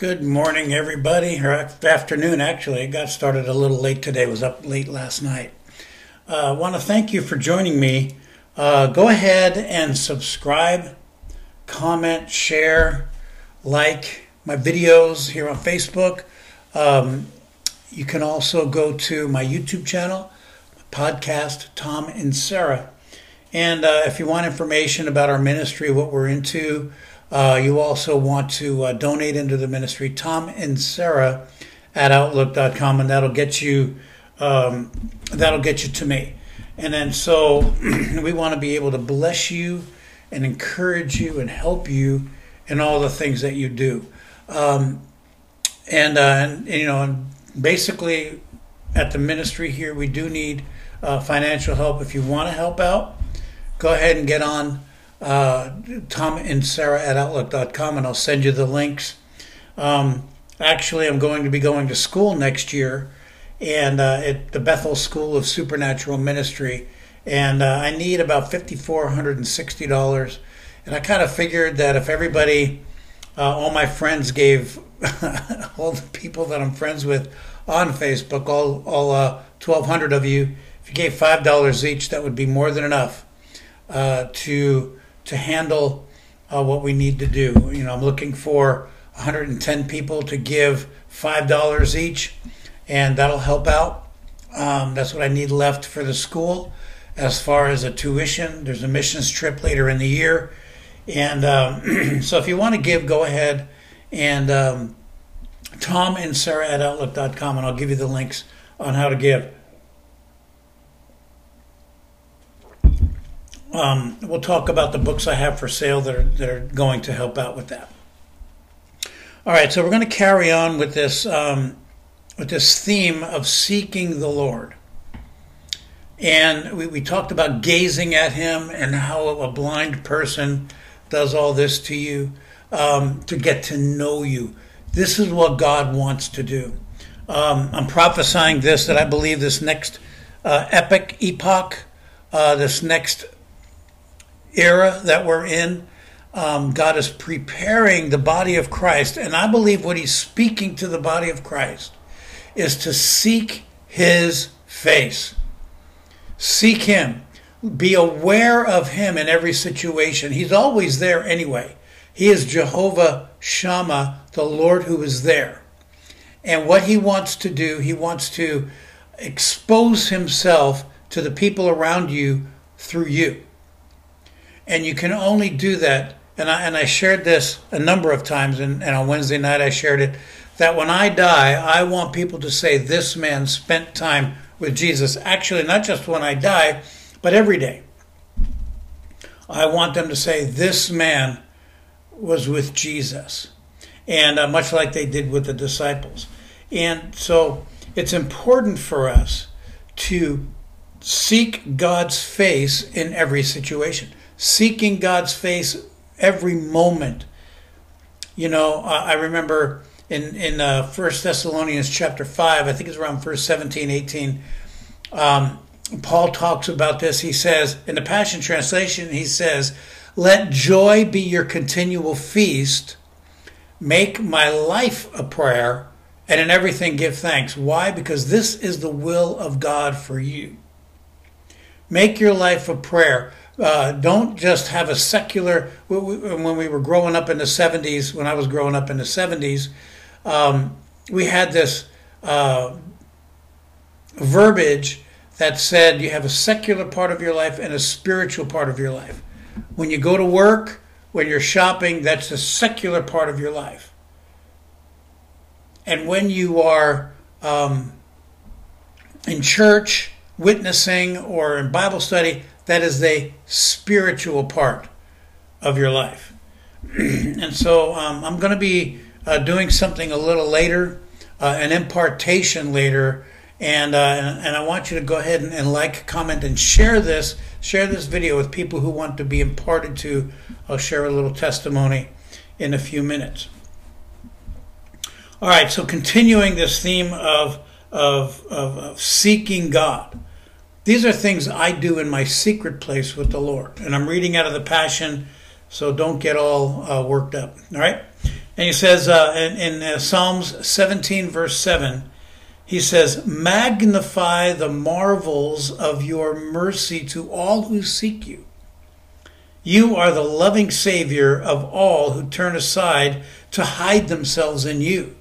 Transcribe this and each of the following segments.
Good morning, everybody, or afternoon, actually. It got started a little late today. I was up late last night. I want to thank you for joining me. Go ahead and subscribe, comment, share, like my videos here on Facebook. You can also go to my YouTube channel, podcast, Tom and Sarah. And if you want information about our ministry, what we're into, you also want to donate into the ministry, Tom and Sarah at Outlook.com, and that'll get you to me. And then so we want to be able to bless you and encourage you and help you in all the things that you do. And you know, and basically at the ministry here, we do need financial help. If you want to help out, go ahead and get on Tom and Sarah at Outlook.com, and I'll send you the links. Actually, I'm going to be going to school next year, and at the Bethel School of Supernatural Ministry, and I need about $5,460. And I kind of figured that if everybody, all my friends gave, all the people that I'm friends with on Facebook, all 1,200 of you, if you gave $5 each, that would be more than enough to handle what we need to do. You know, I'm looking for 110 people to give $5 each, and that'll help out. That's what I need left for the school. As far as a tuition, there's a missions trip later in the year. And so if you want to give, go ahead and Tom and Sarah at Outlook.com, and I'll give you the links on how to give. We'll talk about the books I have for sale that are going to help out with that. All right, so we're going to carry on with this theme of seeking the Lord. And we talked about gazing at Him and how a blind person does all this to you to get to know you. This is what God wants to do. I'm prophesying this, that I believe this next epoch, this next era that we're in, God is preparing the body of Christ, and I believe what He's speaking to the body of Christ is to seek His face. Seek Him. Be aware of Him in every situation. He's always there anyway. He is Jehovah Shammah, the Lord who is there. And what He wants to do, He wants to expose Himself to the people around you through you. And you can only do that, and I shared this a number of times, and on Wednesday night I shared it, that when I die, I want people to say, this man spent time with Jesus. Actually, not just when I die, but every day. I want them to say, this man was with Jesus. And much like they did with the disciples. And so it's important for us to seek God's face in every situation. Seeking God's face every moment. You know, I remember in 1 Thessalonians chapter 5, I think it's around verse 17, 18, Paul talks about this. He says, in the Passion Translation, he says, let joy be your continual feast. Make my life a prayer, and in everything give thanks. Why? Because this is the will of God for you. Make your life a prayer. Don't just have a secular, when we were growing up in the 70s, when I was growing up in the 70s, we had this verbiage that said you have a secular part of your life and a spiritual part of your life. When you go to work, when you're shopping, that's the secular part of your life. And when you are in church, witnessing, or in Bible study, that is the spiritual part of your life. And so I'm going to be doing something a little later, an impartation later, and I want you to go ahead and like, comment, and share this video with people who want to be imparted to. I'll share a little testimony in a few minutes. All right, so continuing this theme of seeking God. These are things I do in my secret place with the Lord. And I'm reading out of the Passion, so don't get all worked up. All right? And he says in Psalms 17, verse 7, he says, magnify the marvels of your mercy to all who seek you. You are the loving Savior of all who turn aside to hide themselves in you.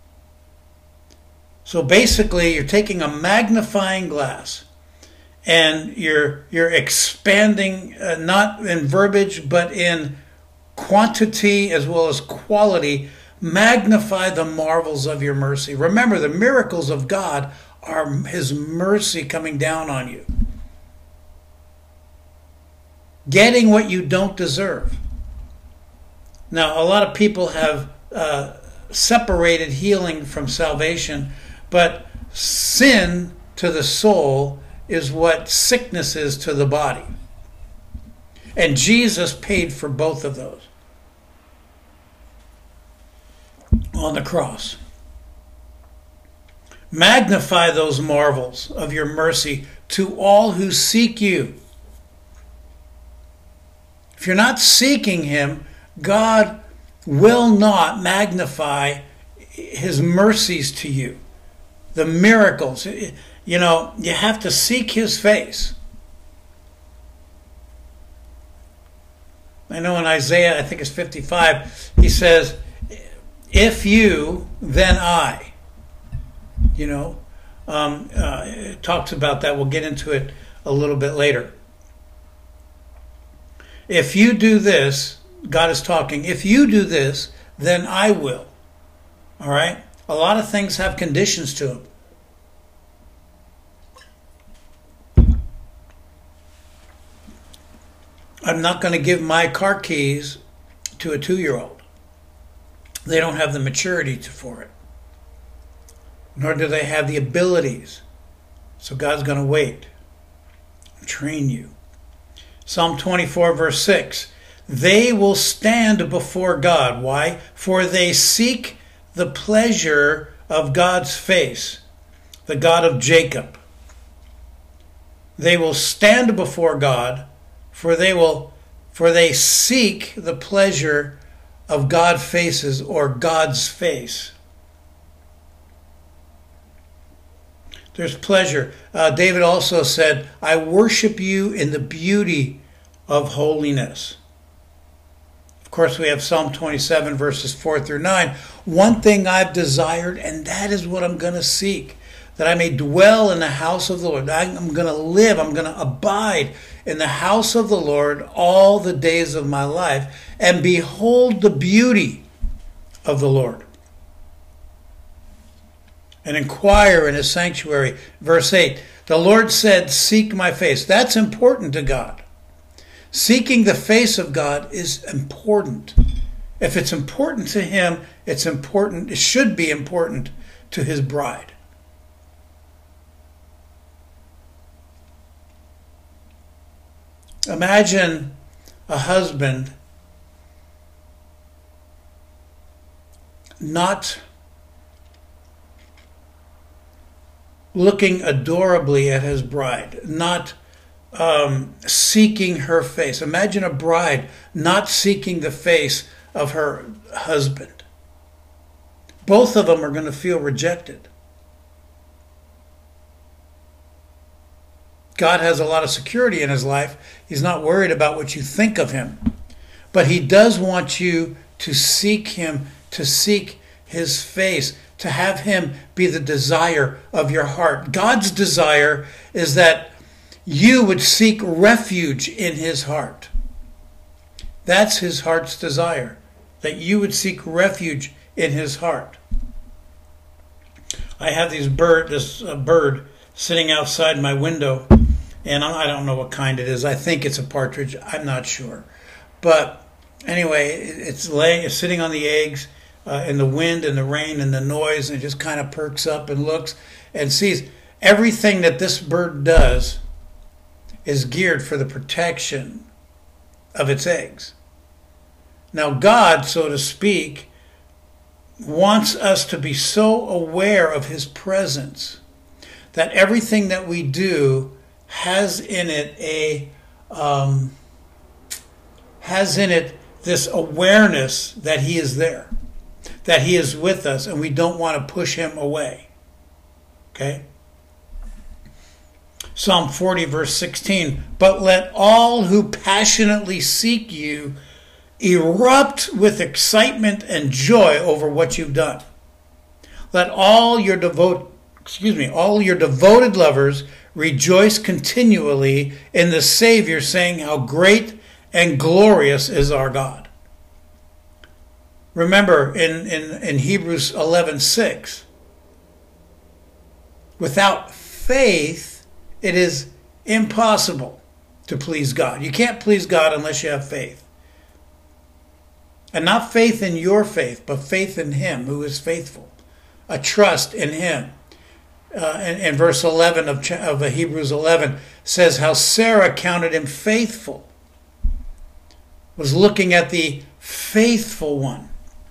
So basically, you're taking a magnifying glass and you're expanding, not in verbiage, but in quantity as well as quality. Magnify the marvels of your mercy. Remember, the miracles of God are his mercy coming down on you. Getting what you don't deserve. Now, a lot of people have separated healing from salvation, but sin to the soul is what sickness is to the body. And Jesus paid for both of those on the cross. Magnify those marvels of your mercy to all who seek you. If you're not seeking him, God will not magnify his mercies to you. The miracles. You know, you have to seek his face. I know in Isaiah, I think it's 55, he says, if you, then I. You know, it talks about that. We'll get into it a little bit later. If you do this, God is talking, if you do this, then I will. All right? A lot of things have conditions to them. I'm not going to give my car keys to a 2-year-old. They don't have the maturity for it. Nor do they have the abilities. So God's going to wait and train you. Psalm 24, verse 6. They will stand before God. Why? For they seek the pleasure of God's face, the God of Jacob. They will stand before God, for they seek the pleasure of God's faces, or God's face. There's pleasure. David also said, I worship you in the beauty of holiness. Of course, we have Psalm 27, verses 4 through 9. One thing I've desired, and that is what I'm going to seek, that I may dwell in the house of the Lord. I'm going to live, I'm going to abide in the house of the Lord all the days of my life, and behold the beauty of the Lord, and inquire in his sanctuary. Verse 8, the Lord said, seek my face. That's important to God. Seeking the face of God is important. If it's important to him, it's important. It should be important to his bride. Imagine a husband not looking adorably at his bride, not seeking her face. Imagine a bride not seeking the face of her husband. Both of them are going to feel rejected. God has a lot of security in his life. He's not worried about what you think of him. But he does want you to seek him, to seek his face, to have him be the desire of your heart. God's desire is that you would seek refuge in his heart. That's his heart's desire, that you would seek refuge in his heart. I have this bird sitting outside my window, and I don't know what kind it is. I think it's a partridge. I'm not sure. But anyway, it's sitting on the eggs in the wind and the rain and the noise, and it just kind of perks up and looks and sees. Everything that this bird does is geared for the protection of its eggs. Now God, so to speak, wants us to be so aware of his presence that everything that we do has in it this awareness that he is there. that he is with us and we don't want to push him away. Okay? Psalm 40, verse 16. But let all who passionately seek you erupt with excitement and joy over what you've done. Let all your devoted lovers rejoice continually in the Savior, saying how great and glorious is our God. Remember in Hebrews 11:6, without faith it is impossible to please God. You can't please God unless you have faith. And not faith in your faith, but faith in him who is faithful. A trust in him. And verse 11 of Hebrews 11 says how Sarah counted him faithful. Was looking at the faithful one.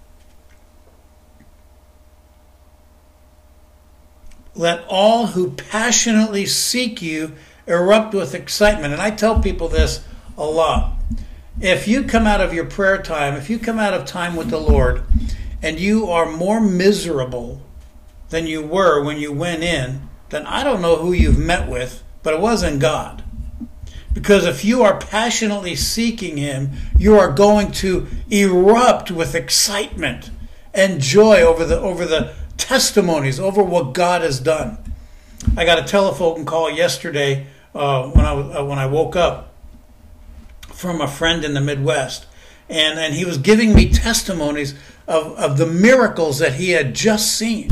Let all who passionately seek you erupt with excitement. And I tell people this a lot. If you come out of your prayer time, if you come out of time with the Lord, and you are more miserable than you were when you went in, then I don't know who you've met with, but it wasn't God. Because if you are passionately seeking him, you are going to erupt with excitement and joy over the testimonies, over what God has done. I got a telephone call yesterday when I woke up from a friend in the Midwest, and he was giving me testimonies of the miracles that he had just seen.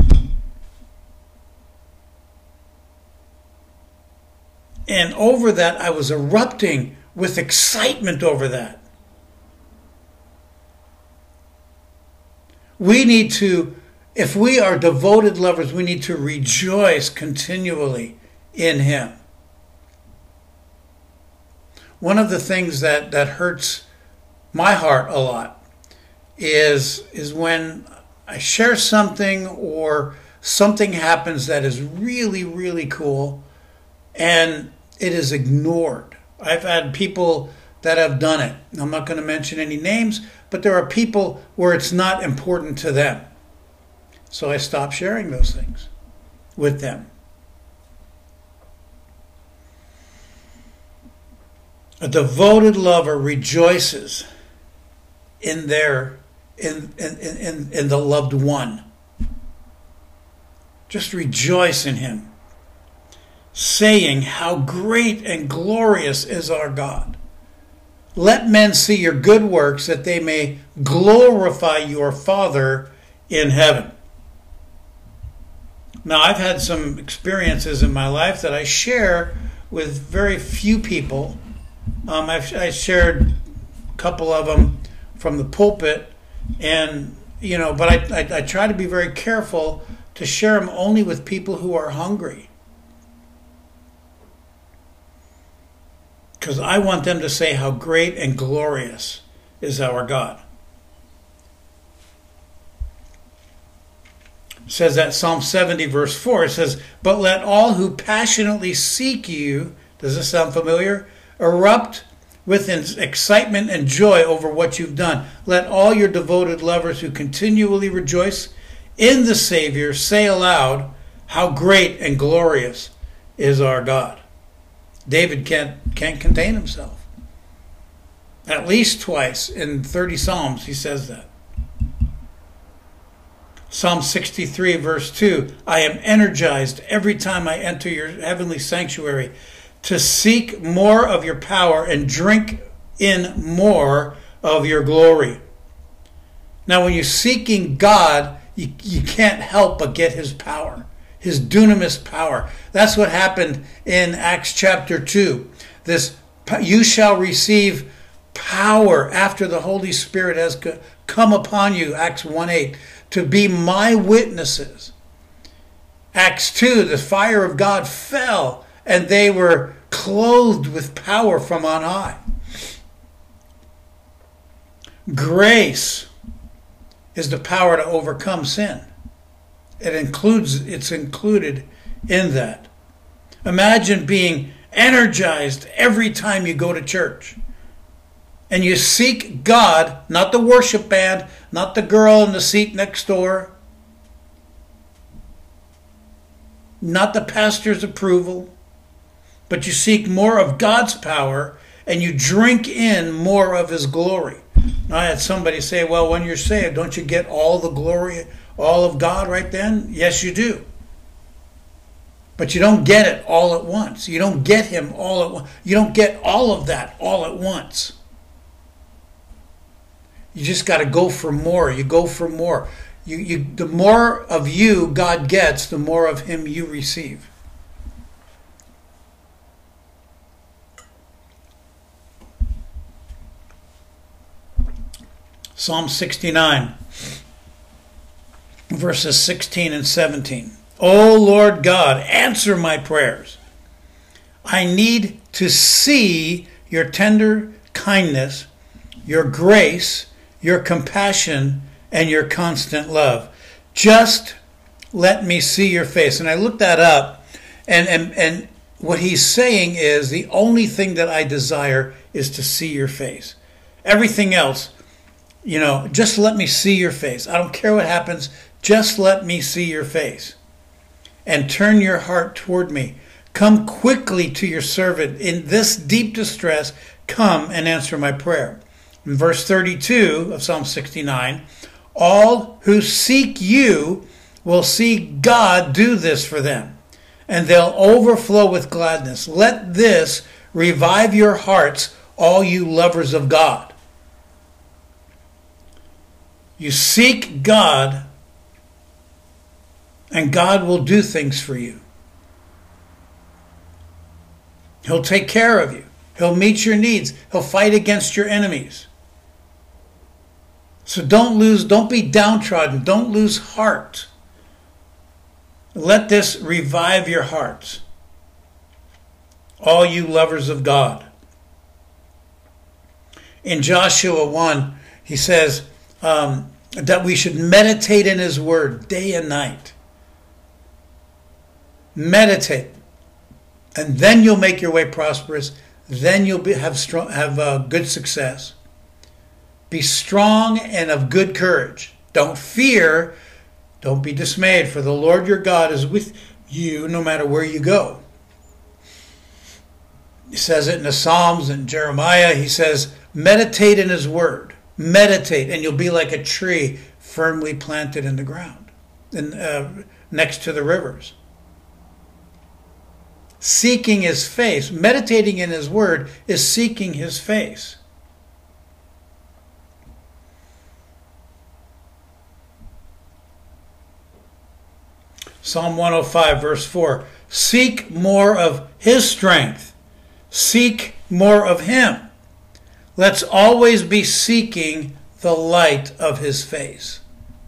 And over that, I was erupting with excitement over that. We need to, if we are devoted lovers, we need to rejoice continually in him. One of the things that hurts my heart a lot is when I share something or something happens that is really, really cool and it is ignored. I've had people that have done it. I'm not going to mention any names, but there are people where it's not important to them. So I stop sharing those things with them. A devoted lover rejoices in the loved one. Just rejoice in him, saying how great and glorious is our God. Let men see your good works, that they may glorify your Father in heaven. Now, I've had some experiences in my life that I share with very few people. I shared a couple of them from the pulpit, and but I try to be very careful to share them only with people who are hungry, because I want them to say how great and glorious is our God. It says that Psalm 70 verse 4, it says, but let all who passionately seek you, does this sound familiar? Erupt with excitement and joy over what you've done. Let all your devoted lovers who continually rejoice in the Savior say aloud, how great and glorious is our God. David can't contain himself. At least twice in 30 Psalms he says that. Psalm 63 verse 2, I am energized every time I enter your heavenly sanctuary to seek more of your power and drink in more of your glory. Now when you're seeking God, you can't help but get his power, his dunamis power. That's what happened in Acts chapter 2. You shall receive power after the Holy Spirit has come upon you, Acts 1:8, to be my witnesses. Acts 2, the fire of God fell, and they were clothed with power from on high. Grace is the power to overcome sin. It's included in that. Imagine being energized every time you go to church. and you seek God, not the worship band, not the girl in the seat next door, not the pastor's approval, but you seek more of God's power and you drink in more of his glory. I had somebody say, well, when you're saved, don't you get all the glory, all of God right then? Yes, you do. But you don't get it all at once. You don't get him all at once. You don't get all of that all at once. You just got to go for more. You go for more. The more of you God gets, the more of him you receive. Psalm 69, verses 16 and 17. O Lord God, answer my prayers. I need to see your tender kindness, your grace, your compassion, and your constant love. Just let me see your face. And I looked that up, and what he's saying is the only thing that I desire is to see your face. Everything else, just let me see your face. I don't care what happens. Just let me see your face. And turn your heart toward me. Come quickly to your servant. In this deep distress, come and answer my prayer. In verse 32 of Psalm 69, all who seek you will see God do this for them, and they'll overflow with gladness. Let this revive your hearts, all you lovers of God. You seek God, and God will do things for you. He'll take care of you. He'll meet your needs. He'll fight against your enemies. So don't be downtrodden. Don't lose heart. Let this revive your hearts, all you lovers of God. In Joshua 1, he says that we should meditate in his word day and night. Meditate. And then you'll make your way prosperous. Then you'll have good success. Be strong and of good courage. Don't fear. Don't be dismayed, for the Lord your God is with you no matter where you go. He says it in the Psalms and Jeremiah. He says, meditate in his word. Meditate, and you'll be like a tree firmly planted in the ground, next to the rivers. Seeking his face, meditating in his word is seeking his face. Psalm 105, verse 4. Seek more of his strength. Seek more of him. Let's always be seeking the light of his face.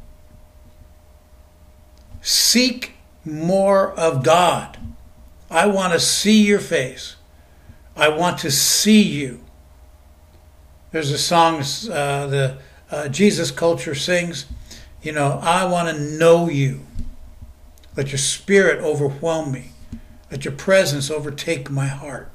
Seek more of God. I want to see your face. I want to see you. There's a song the Jesus Culture sings, I want to know you. Let your spirit overwhelm me. Let your presence overtake my heart.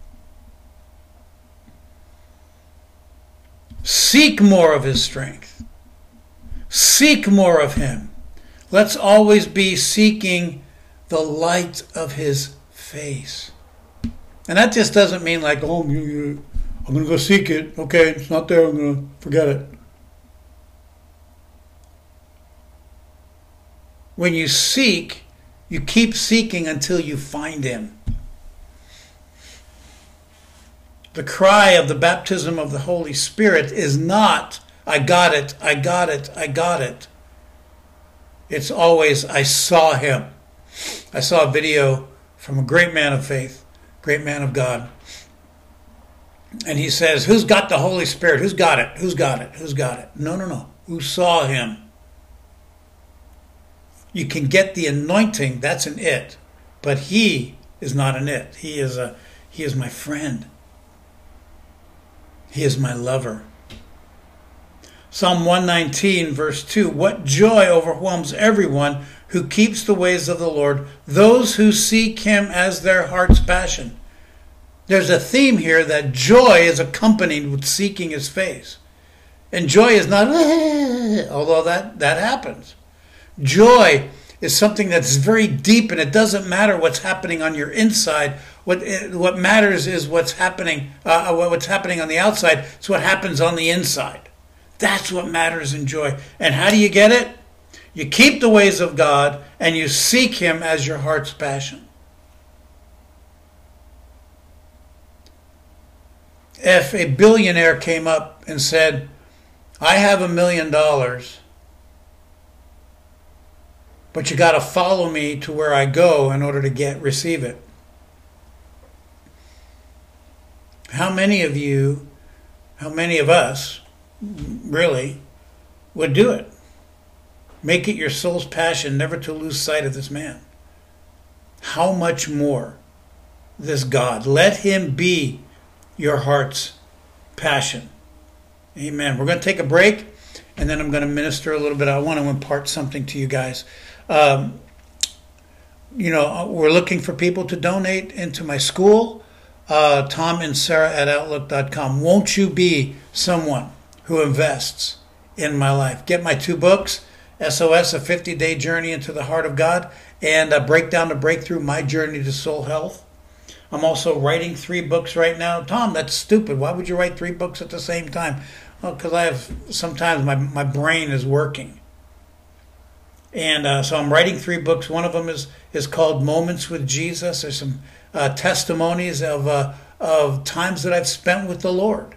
Seek more of his strength. Seek more of him. Let's always be seeking the light of his face. And that just doesn't mean like, I'm going to go seek it. Okay, it's not there. I'm going to forget it. When you seek, you keep seeking until you find him. The cry of the baptism of the Holy Spirit is not, I got it, I got it, I got it. It's always, I saw him. I saw a video from a great man of faith, great man of God. And he says, who's got the Holy Spirit? Who's got it? Who's got it? Who's got it? No. Who saw him? You can get the anointing, that's an it. But he is not an it. He is my friend. He is my lover. Psalm 119, verse 2. What joy overwhelms everyone who keeps the ways of the Lord, those who seek him as their heart's passion. There's a theme here that joy is accompanied with seeking his face. And joy is not, although that happens. Joy is something that's very deep, and it doesn't matter what's happening on your inside. What matters is what's happening on the outside. It's what happens on the inside. That's what matters in joy. And how do you get it? You keep the ways of God, and you seek him as your heart's passion. If a billionaire came up and said, I have $1 million, but you got to follow me to where I go in order to receive it. How many of us, really, would do it? Make it your soul's passion never to lose sight of this man. How much more this God? Let him be your heart's passion. Amen. We're going to take a break, and then I'm going to minister a little bit. I want to impart something to you guys. We're looking for people to donate into my school, Tom and Sarah at Outlook.com. Won't you be someone who invests in my life? Get my 2 books, SOS, A 50-Day Journey into the Heart of God, and Breakdown to Breakthrough, My Journey to Soul Health. I'm also writing 3 books right now. Tom, that's stupid. Why would you write 3 books at the same time? Well, because sometimes my brain is working. And so I'm writing 3 books. One of them is called Moments with Jesus. There's some testimonies of times that I've spent with the Lord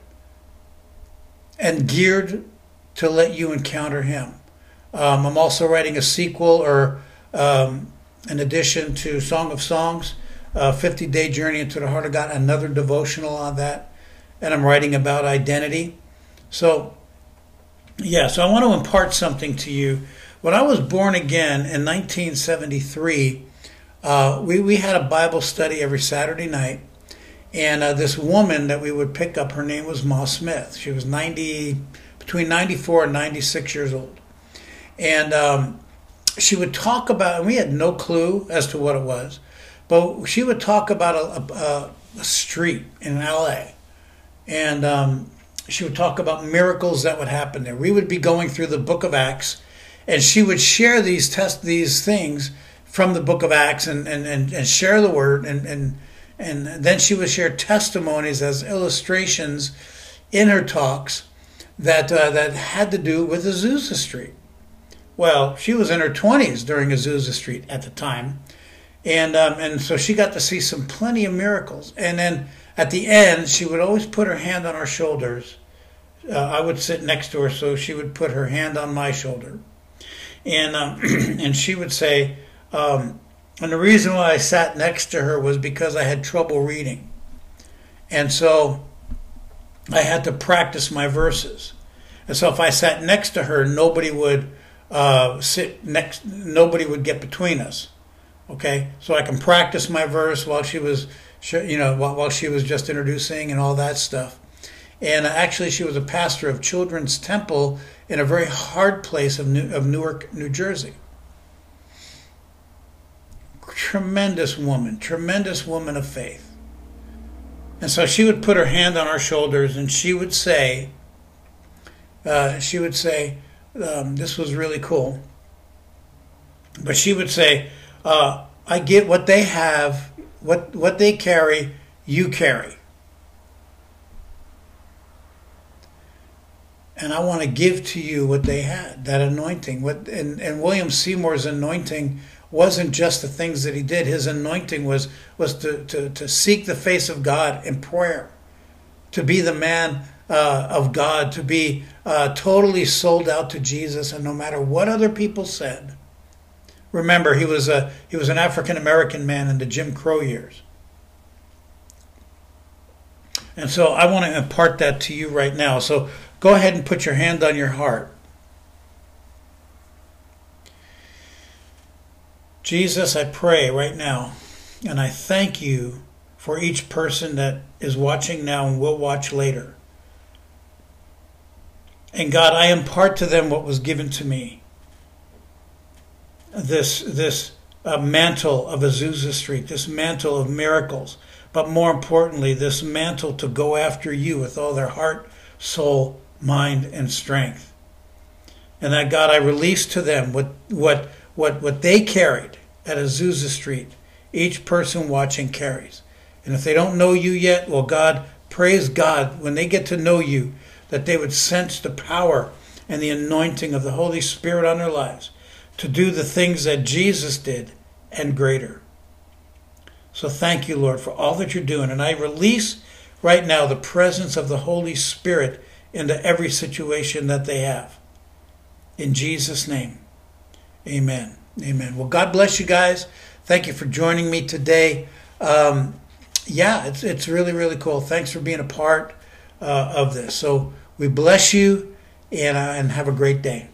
and geared to let you encounter him. I'm also writing a sequel or an addition to Song of Songs, 50-Day Journey into the Heart of God, another devotional on that. And I'm writing about identity. So I want to impart something to you. When I was born again in 1973, we had a Bible study every Saturday night. And this woman that we would pick up, her name was Ma Smith. She was between 94 and 96 years old. And she would talk about, and we had no clue as to what it was, but she would talk about a street in LA. And she would talk about miracles that would happen there. We would be going through the book of Acts, and she would share these things from the book of Acts and share the word. And then she would share testimonies as illustrations in her talks that had to do with Azusa Street. Well, she was in her 20s during Azusa Street at the time. And so she got to see plenty of miracles. And then at the end, she would always put her hand on our shoulders. I would sit next to her, so she would put her hand on my shoulder. And and she would say, and the reason why I sat next to her was because I had trouble reading. And so I had to practice my verses. And so if I sat next to her, nobody would nobody would get between us. Okay, so I can practice my verse while she was, while she was just introducing and all that stuff. And actually, she was a pastor of Children's Temple in a very hard place of Newark, New Jersey. Tremendous woman of faith. And so she would put her hand on our shoulders, and she would say, this was really cool. But she would say, I get what they have, what they carry, you carry. And I want to give to you what they had, that anointing. And William Seymour's anointing wasn't just the things that he did. His anointing was to seek the face of God in prayer, to be the man of God, to be totally sold out to Jesus, and no matter what other people said. Remember, he was an African American man in the Jim Crow years. And so I want to impart that to you right now. So go ahead and put your hand on your heart. Jesus, I pray right now, and I thank you for each person that is watching now and will watch later. And God, I impart to them what was given to me. This mantle of Azusa Street, this mantle of miracles. but more importantly, this mantle to go after you with all their heart, soul, mind, and strength. And that, God, I release to them what they carried at Azusa Street, each person watching carries. And if they don't know you yet, well, God, praise God, when they get to know you, that they would sense the power and the anointing of the Holy Spirit on their lives to do the things that Jesus did and greater. So thank you, Lord, for all that you're doing. And I release right now the presence of the Holy Spirit into every situation that they have. In Jesus' name, amen. Amen. Well, God bless you guys. Thank you for joining me today. It's really, really cool. Thanks for being a part of this. So we bless you and have a great day.